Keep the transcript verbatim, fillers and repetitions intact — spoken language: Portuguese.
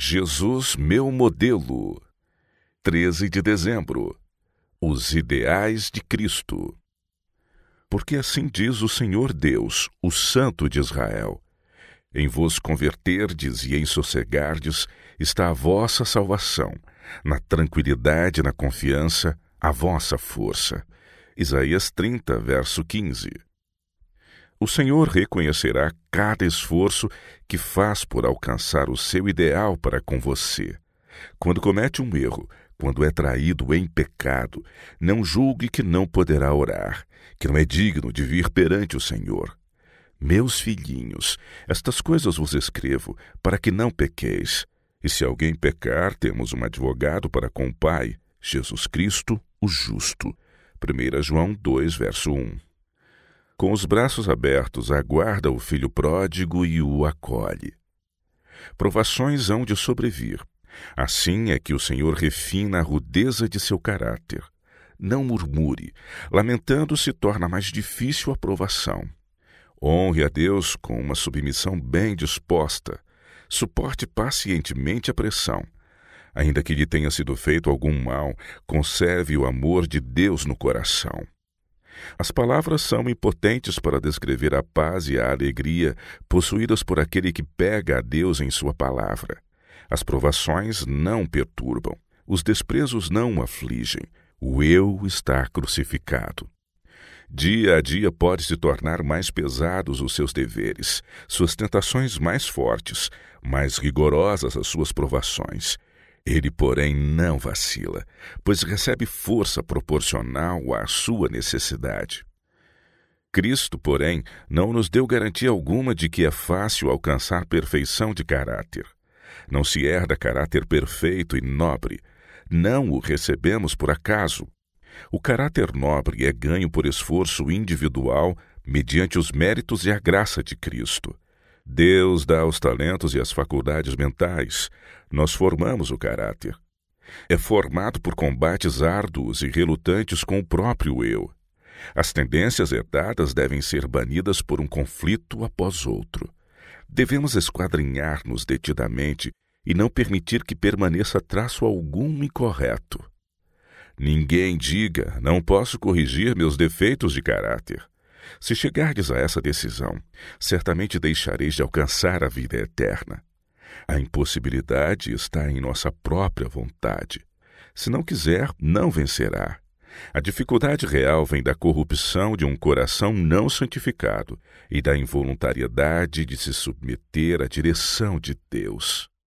Jesus, meu modelo. treze de dezembro. Os ideais de Cristo. Porque assim diz o Senhor Deus, o Santo de Israel: em vos converterdes e em sossegardes está a vossa salvação, na tranquilidade e na confiança, a vossa força. Isaías trinta, verso quinze. O Senhor reconhecerá cada esforço que faz por alcançar o seu ideal para com você. Quando comete um erro, quando é traído em pecado, não julgue que não poderá orar, que não é digno de vir perante o Senhor. Meus filhinhos, estas coisas vos escrevo para que não pequeis. E se alguém pecar, temos um advogado para com o Pai, Jesus Cristo, o justo. primeira João dois, verso um. Com os braços abertos, aguarda o filho pródigo e o acolhe. Provações hão de sobrevir. Assim é que o Senhor refina a rudeza de seu caráter. Não murmure. Lamentando se torna mais difícil a provação. Honre a Deus com uma submissão bem disposta. Suporte pacientemente a pressão. Ainda que lhe tenha sido feito algum mal, conserve o amor de Deus no coração. As palavras são impotentes para descrever a paz e a alegria possuídas por aquele que pega a Deus em sua palavra. As provações não perturbam, os desprezos não o afligem, o eu está crucificado. Dia a dia pode se tornar mais pesados os seus deveres, suas tentações mais fortes, mais rigorosas as suas provações. Ele, porém, não vacila, pois recebe força proporcional à sua necessidade. Cristo, porém, não nos deu garantia alguma de que é fácil alcançar perfeição de caráter. Não se herda caráter perfeito e nobre. Não o recebemos por acaso. O caráter nobre é ganho por esforço individual mediante os méritos e a graça de Cristo. Deus dá os talentos e as faculdades mentais. Nós formamos o caráter. É formado por combates árduos e relutantes com o próprio eu. As tendências herdadas devem ser banidas por um conflito após outro. Devemos esquadrinhar-nos detidamente e não permitir que permaneça traço algum incorreto. Ninguém diga, não posso corrigir meus defeitos de caráter. Se chegardes a essa decisão, certamente deixareis de alcançar a vida eterna. A impossibilidade está em nossa própria vontade. Se não quiser, não vencerá. A dificuldade real vem da corrupção de um coração não santificado e da involuntariedade de se submeter à direção de Deus.